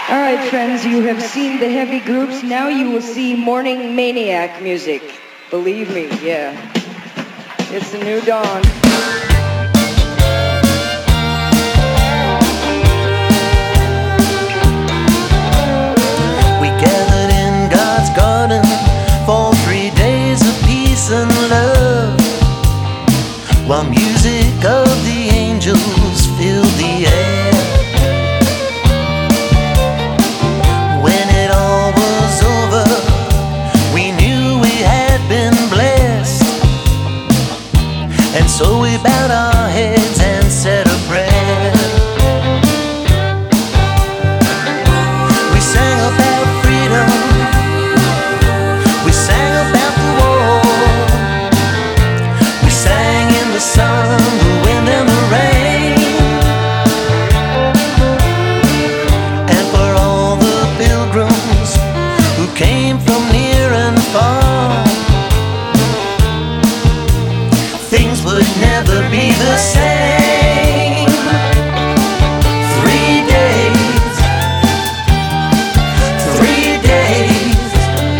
Alright friends, you have seen the heavy groups, now you will see morning maniac music. Believe me, yeah. It's the new dawn. We gathered in God's garden for 3 days of peace and love, while music of the angels filled the air. When it all was over, we knew we had been blessed, and so we bowed our heads and said a prayer. We sang about freedom, we sang about the war, we sang in the sun, the wind and the rain. And for all the pilgrims who came from near and far, things would never be the same. 3 days, 3 days,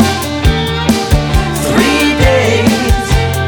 3 days.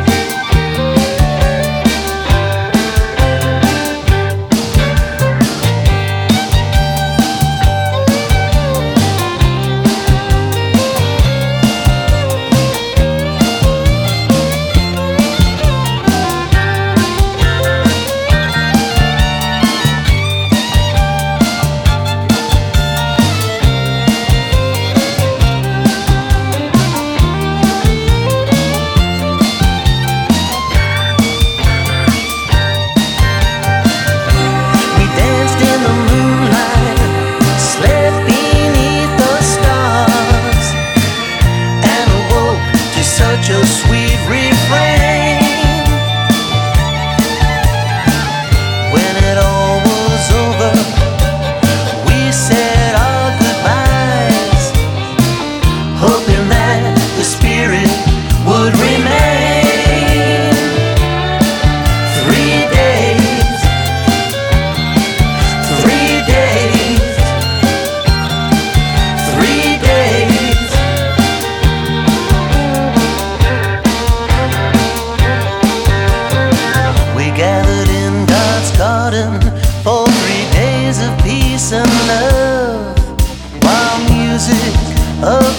We danced in the moonlight, slept beneath the stars, and awoke to such a sweet refrain. When it all was over, we said our goodbyes, hoping that the spirit would remain. 3 days, 3 days, 3 days. We gathered in God's garden for 3 days of peace and love, while music of